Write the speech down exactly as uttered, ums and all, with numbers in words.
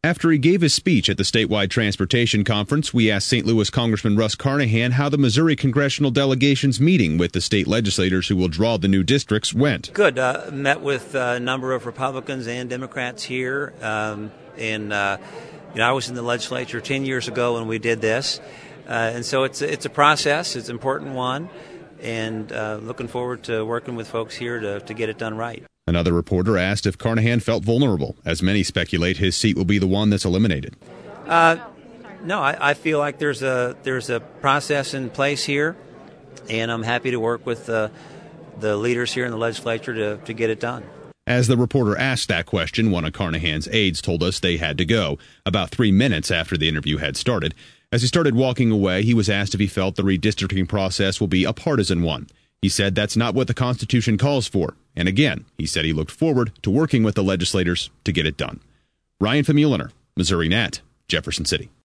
After he gave his speech at the statewide transportation conference, we asked Saint Louis Congressman Russ Carnahan how the Missouri congressional delegation's meeting with the state legislators who will draw the new districts went. Good. Uh, met with a number of Republicans and Democrats here. Um, and, uh, you know, I was in the legislature ten years ago when we did this. Uh, and so it's, it's a process. It's an important one. And uh, looking forward to working with folks here to, to get it done right. Another reporter asked if Carnahan felt vulnerable, as many speculate his seat will be the one that's eliminated. Uh, no, I, I feel like there's a there's a process in place here, and I'm happy to work with the the leaders here in the legislature to, to get it done. As the reporter asked that question, one of Carnahan's aides told us they had to go, about three minutes after the interview had started. As he started walking away, he was asked if he felt the redistricting process will be a partisan one. He said that's not what the Constitution calls for. And again, he said he looked forward to working with the legislators to get it done. Ryan Famuliner, Missouri Net, Jefferson City.